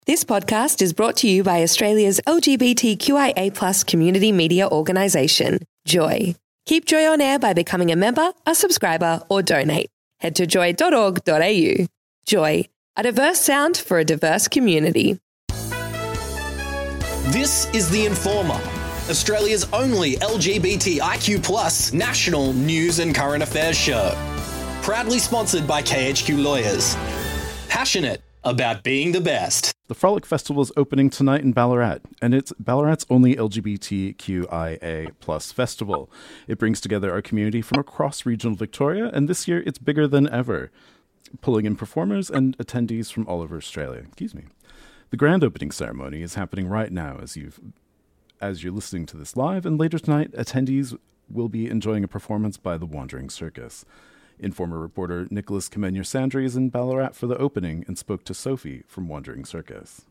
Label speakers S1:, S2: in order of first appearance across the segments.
S1: This podcast is brought to you by Australia's LGBTQIA+ community media organisation, Joy. Keep Joy on air by becoming a member, a subscriber, or donate. Head to joy.org.au. Joy, a diverse sound for a diverse community.
S2: This is The Informer, Australia's only LGBTIQ+ national news and current affairs show. Proudly sponsored by KHQ Lawyers. Passionate about being the best.
S3: The Frolic Festival is opening tonight in Ballarat, and it's Ballarat's only LGBTQIA+ festival. It brings together our community from across regional Victoria, and this year it's bigger than ever, pulling in performers and attendees from all over Australia. The grand opening ceremony is happening right now as you're listening to this live, and later tonight, attendees will be enjoying a performance by the Wandering Circus. Informer reporter Nicholas Kamenier-Sandry is in Ballarat for the opening and spoke to Sophie from Wandering Circus.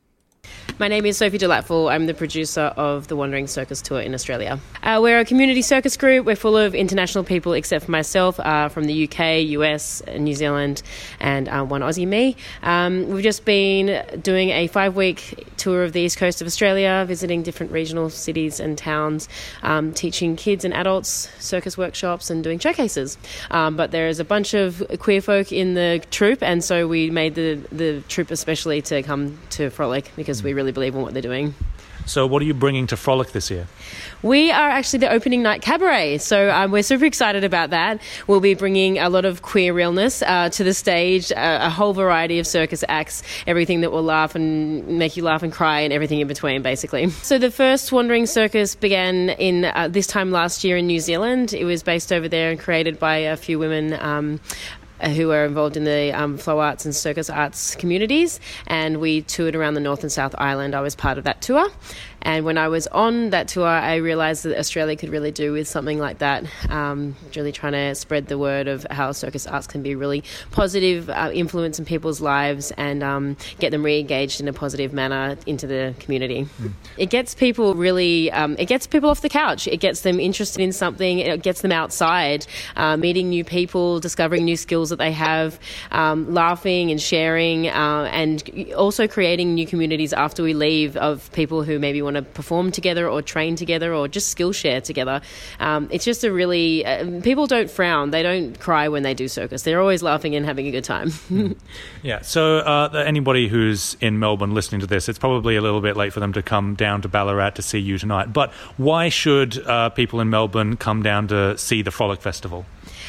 S4: My name is Sophie Delightful. I'm the producer of the Wandering Circus Tour in Australia. We're a community circus group. We're full of international people except for myself from the UK, US, New Zealand, and one Aussie me. We've just been doing a 5-week tour of the east coast of Australia, visiting different regional cities and towns, teaching kids and adults circus workshops and doing showcases. But there is a bunch of queer folk in the troupe, and so we made the troupe especially to come to Frolic because we really believe in what they're doing.
S5: So what are you bringing to Frolic this year?
S4: We are actually the opening night cabaret, so we're super excited about that. We'll be bringing a lot of queer realness to the stage, a whole variety of circus acts, everything that will laugh and make you laugh and cry and everything in between, basically. So the first Wandering Circus began in this time last year in New Zealand. It was based over there and created by a few women who are involved in the flow arts and circus arts communities, and we toured around the North and South Island. I was part of that tour, and when I was on that tour, I realised that Australia could really do with something like that, really trying to spread the word of how circus arts can be really positive influence in people's lives and get them re-engaged in a positive manner into the community. It gets people really, it gets people off the couch. It gets them interested in something. It gets them outside, meeting new people, discovering new skills that they have, laughing and sharing, and also creating new communities after we leave of people who maybe want to perform together or train together or just skill share together. It's just a really, people don't frown, they don't cry when they do circus. They're always laughing and having a good time.
S5: Yeah, so anybody who's in Melbourne listening to this, it's probably a little bit late for them to come down to Ballarat to see you tonight. But why should people in Melbourne come down to see the Frolic Festival?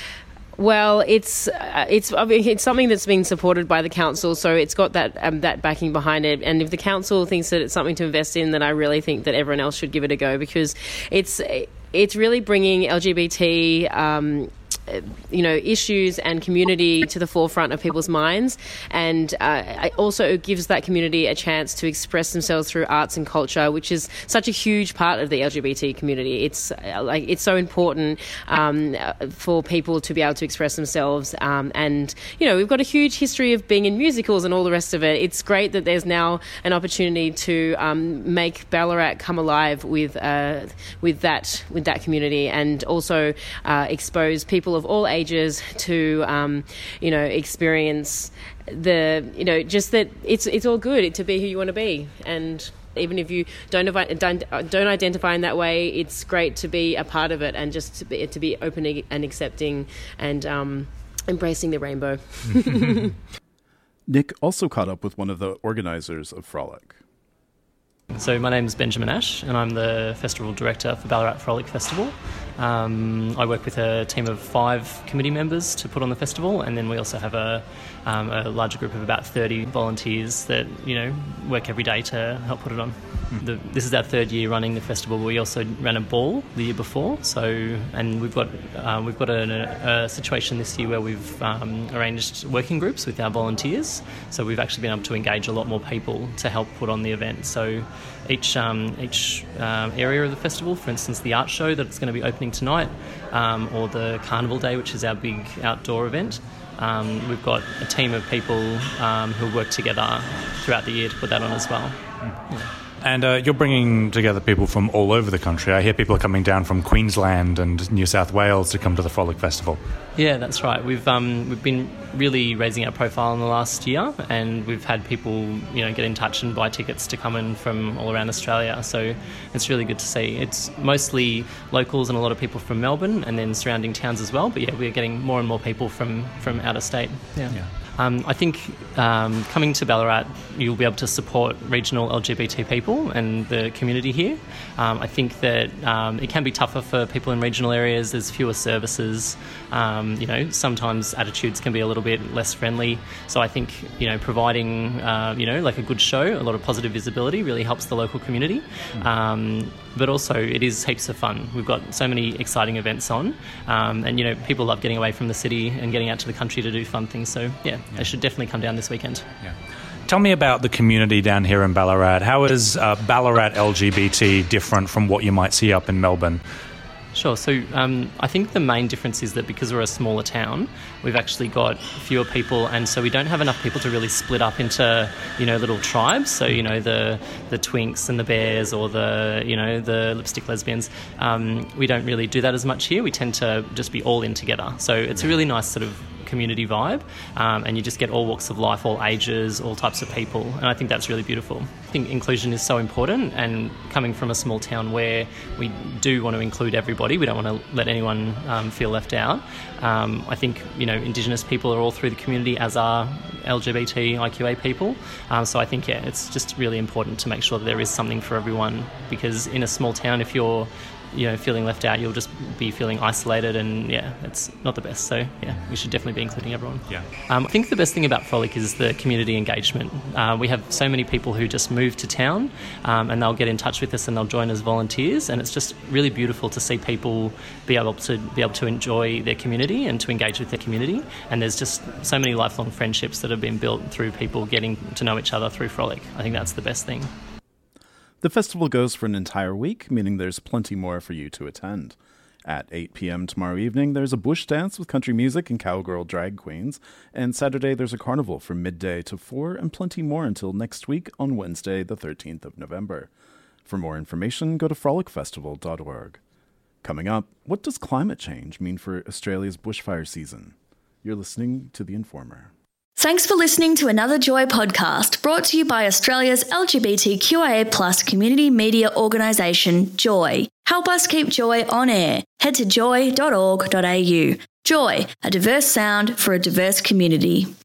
S4: Well, it's something that's being supported by the council, so it's got that backing behind it. And if the council thinks that it's something to invest in, then I really think that everyone else should give it a go, because it's really bringing LGBT issues and community to the forefront of people's minds, and also it gives that community a chance to express themselves through arts and culture, which is such a huge part of the LGBT community. It's so important for people to be able to express themselves, and we've got a huge history of being in musicals and all the rest of it. It's great that there's now an opportunity to make Ballarat come alive with that community, and also expose people of all ages to experience just that it's all good to be who you want to be. And even if you don't identify in that way, it's great to be a part of it and just to be open and accepting and embracing the rainbow.
S3: Nick also caught up with one of the organisers of Frolic.
S6: So my name is Benjamin Ash, and I'm the festival director for Ballarat Frolic Festival. I work with a team of 5 committee members to put on the festival, and then we also have a larger group of about 30 volunteers that work every day to help put it on. This is our 3rd year running the festival. We also ran a ball the year before, and we've got a situation this year where we've arranged working groups with our volunteers. So we've actually been able to engage a lot more people to help put on the event. So each area of the festival, for instance, the art show that's going to be opening tonight, or the Carnival Day, which is our big outdoor event. We've got a team of people who work together throughout the year to put that on as well. Yeah.
S5: And you're bringing together people from all over the country. I hear people are coming down from Queensland and New South Wales to come to the Frolic Festival.
S6: Yeah, that's right. We've been really raising our profile in the last year, and we've had people, get in touch and buy tickets to come in from all around Australia. So it's really good to see. It's mostly locals and a lot of people from Melbourne and then surrounding towns as well. But yeah, we're getting more and more people from out of state. Yeah. I think coming to Ballarat, you'll be able to support regional LGBT people and the community here. I think that it can be tougher for people in regional areas. There's fewer services. Sometimes attitudes can be a little bit less friendly. So I think, providing, like a good show, a lot of positive visibility really helps the local community. But also it is heaps of fun. We've got so many exciting events on, and people love getting away from the city and getting out to the country to do fun things. So they should definitely come down this weekend. Yeah.
S5: Tell me about the community down here in Ballarat. How is Ballarat LGBT different from what you might see up in Melbourne?
S6: Sure. So I think the main difference is that because we're a smaller town, we've actually got fewer people, and so we don't have enough people to really split up into, little tribes. So, the twinks and the bears, or the lipstick lesbians. We don't really do that as much here. We tend to just be all in together. So it's a really nice sort of community vibe, and you just get all walks of life, all ages, all types of people, and I think that's really beautiful. I think inclusion is so important, and coming from a small town where we do want to include everybody, we don't want to let anyone feel left out. I think Indigenous people are all through the community, as are LGBTIQA people, so I think it's just really important to make sure that there is something for everyone, because in a small town, if you're feeling left out, you'll just be feeling isolated, and it's not the best. So we should definitely be including everyone. I think the best thing about Frolic is the community engagement. We have so many people who just move to town, and they'll get in touch with us and they'll join as volunteers, and it's just really beautiful to see people be able to enjoy their community and to engage with their community. And there's just so many lifelong friendships that have been built through people getting to know each other through Frolic. I think that's the best thing.
S3: The festival goes for an entire week, meaning there's plenty more for you to attend. At 8 p.m. tomorrow evening, there's a bush dance with country music and cowgirl drag queens, and Saturday there's a carnival from midday to 4, and plenty more until next week on Wednesday, the 13th of November. For more information, go to frolicfestival.org. Coming up, what does climate change mean for Australia's bushfire season? You're listening to The Informer.
S7: Thanks for listening to another Joy podcast brought to you by Australia's LGBTQIA+ community media organisation, Joy. Help us keep Joy on air. Head to joy.org.au. Joy, a diverse sound for a diverse community.